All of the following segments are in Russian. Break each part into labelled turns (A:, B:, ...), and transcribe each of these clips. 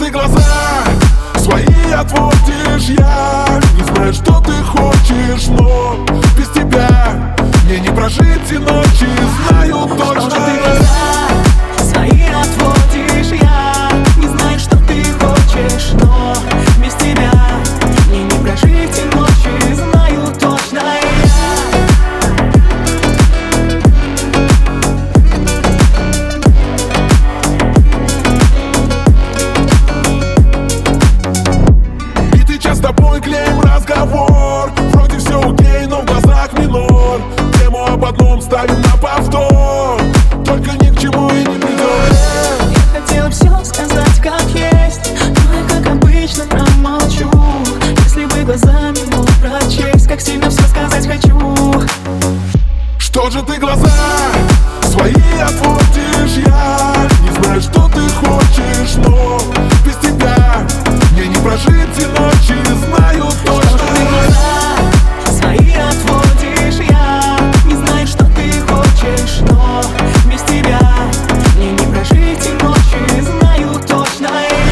A: ты глаза свои отводишь? Я не знаю, что ты хочешь, но без тебя мне не прожить и ночи, знаю точно.
B: Что ты глаза свои отводишь? Я не знаю, что ты хочешь, но без тебя мне не прожить и ночи, знаю точно
A: С тобой клеим разговор, вроде все окей, но в глазах минор. Тему об одном ставим на повтор, только ни к чему и не придет.
B: Я хотела все сказать как есть, но я как обычно промолчу. Если бы глазами мог прочесть, как сильно все сказать хочу.
A: Что же ты глаза свои отводишь? Я не знаю, что ты хочешь, но без тебя мне не прожить и ночи, знаю точно.
B: Что ты глаза свои отводишь? Я не знаю, что ты хочешь, но без тебя мне не прожить и ночи, знаю точно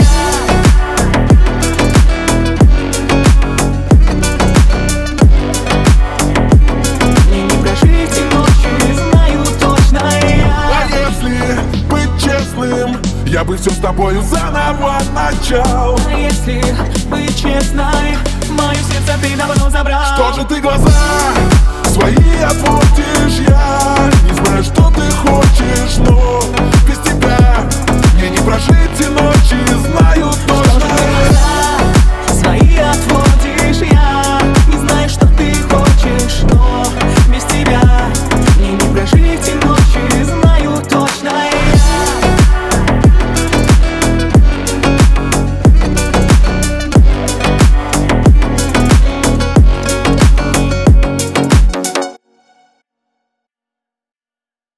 B: мне не прожить и ночи, знаю точно
A: А если быть честным, я бы все с тобою заново начал.
B: А если быть честной, мое сердце ты давно забрал.
A: Что же ты глаза свои отводишь? Я не знаю, что ты хочешь, но без тебя мне не прожить и ночи.